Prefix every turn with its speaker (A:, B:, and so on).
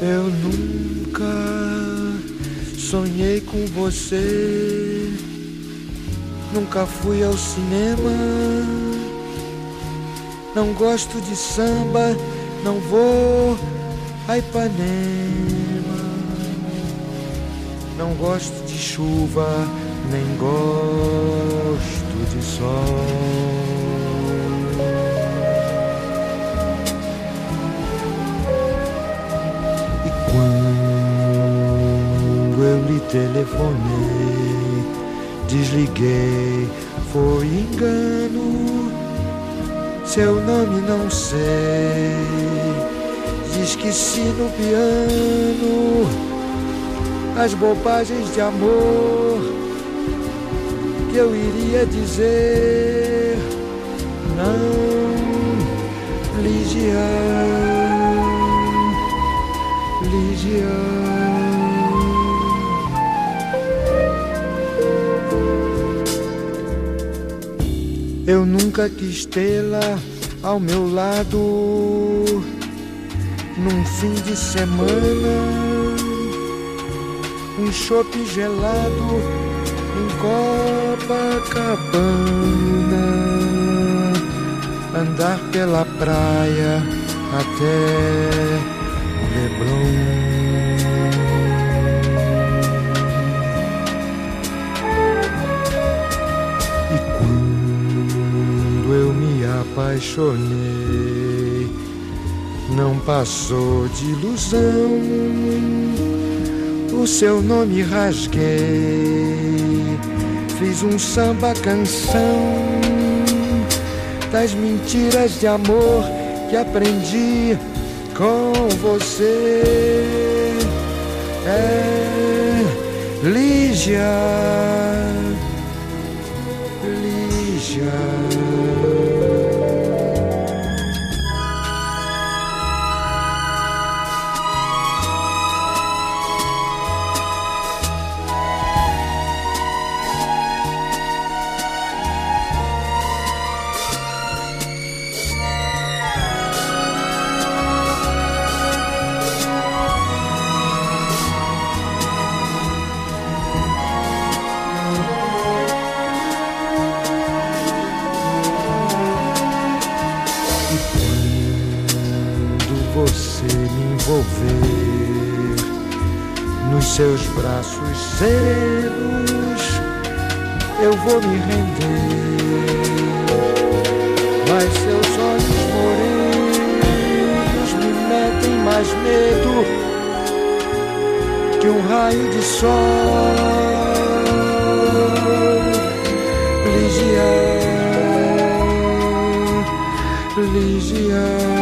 A: Eu nunca sonhei com você, nunca fui ao cinema, não gosto de samba, não vou a Ipanema, não gosto de chuva, nem gosto de sol. Telefonei, desliguei, foi engano. Seu nome não sei, esqueci no piano as bobagens de amor que eu iria dizer. Não, Lígia, Lígia. Eu nunca quis tê-la ao meu lado num fim de semana, um chopp gelado em Copacabana, andar pela praia até Leblon. Apaixonei, não passou de ilusão. O seu nome rasguei, fiz um samba canção das mentiras de amor que aprendi com você. É Lígia, Lígia. Nos seus braços serenos eu vou me render, mas seus olhos morenos me metem mais medo que um raio de sol. Lígia, Lígia.